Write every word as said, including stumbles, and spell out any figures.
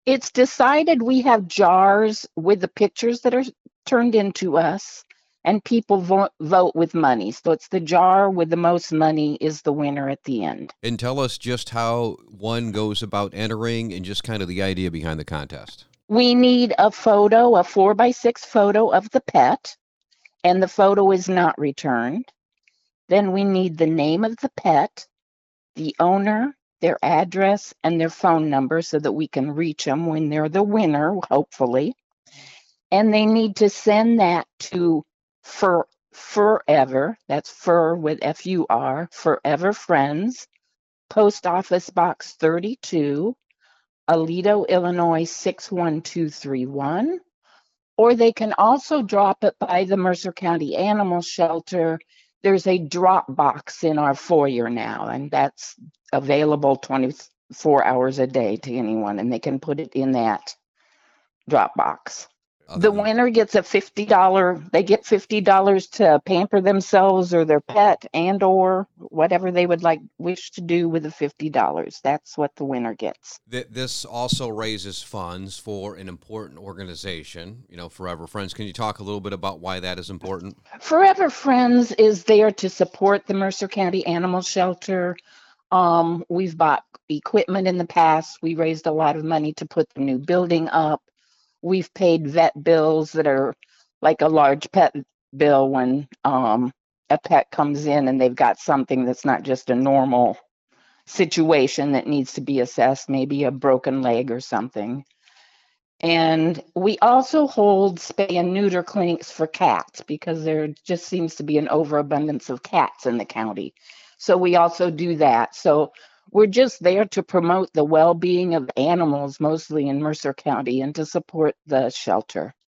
It's decided we have jars with the pictures that are turned into us, and people vote, vote with money. So it's the jar with the most money is the winner at the end. And tell us just how one goes about entering and just kind of the idea behind the contest. We need a photo, a four by six photo of the pet, and the photo is not returned. Then we need the name of the pet, the owner, their address, and their phone number so that we can reach them when they're the winner, hopefully. And they need to send that to for forever. That's fur with F U R, Forever Friends, Post Office Box thirty-two, Aledo, Illinois six one two three one. Or they can also drop it by the Mercer County Animal Shelter. There's a drop box in our foyer now, and that's available twenty-four hours a day to anyone, and they can put it in that drop box. Other The than winner gets a fifty dollars, they get fifty dollars to pamper themselves or their pet and or whatever they would like wish to do with the fifty dollars. That's what the winner gets. th- this also raises funds for an important organization, you know, Forever Friends. Can you talk a little bit about why that is important? Forever Friends is there to support the Mercer County Animal Shelter. Um, we've bought equipment in the past. We raised a lot of money to put the new building up. We've paid vet bills that are like a large pet bill when um, a pet comes in and they've got something that's not just a normal situation that needs to be assessed, maybe a broken leg or something. And we also hold spay and neuter clinics for cats because there just seems to be an overabundance of cats in the county. So we also do that. So we're just there to promote the well being of animals, mostly in Mercer County, and to support the shelter.